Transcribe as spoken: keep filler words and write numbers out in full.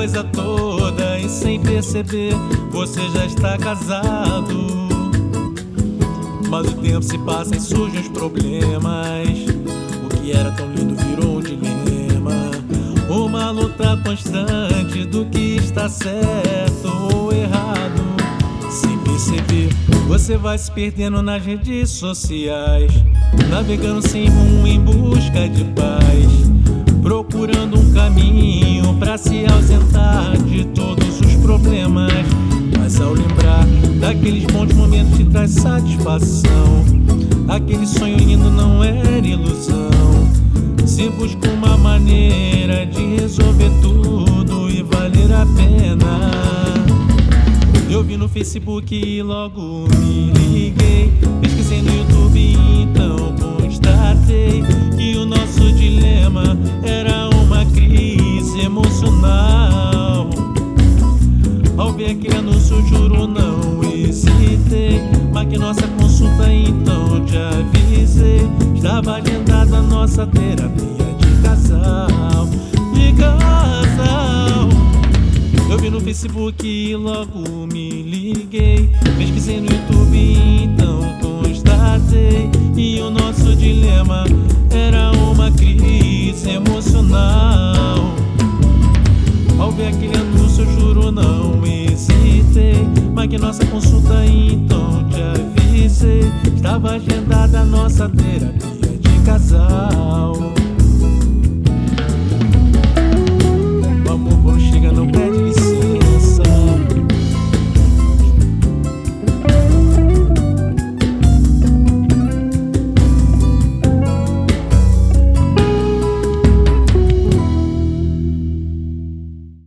coisa toda e sem perceber você já está casado. Mas o tempo se passa e surgem os problemas. O que era tão lindo virou um dilema, uma luta constante do que está certo ou errado. Sem perceber, você vai se perdendo nas redes sociais, navegando sem rumo em busca de paz, procurando um caminho pra se ausentar de todos os problemas. Mas ao lembrar daqueles bons momentos te traz satisfação. Aquele sonho lindo não era ilusão. Se busca uma maneira de resolver tudo e valer a pena. Eu vi no Facebook e logo me liguei, pesquisei no YouTube e então constatei que o nosso dilema era uma crise emocional. Ao ver aquele anúncio, juro, não hesitei. Marquei nossa consulta, então te avisei. Estava agendada a nossa terapia de casal, de casal. Eu vi no Facebook e logo me liguei, pesquisei no YouTube e então constatei que o nosso dilema era uma crise emocional. Ao ver aquele anúncio, eu juro, não hesitei. Marquei nossa consulta e então te avisei. Estava agendada a nossa terapia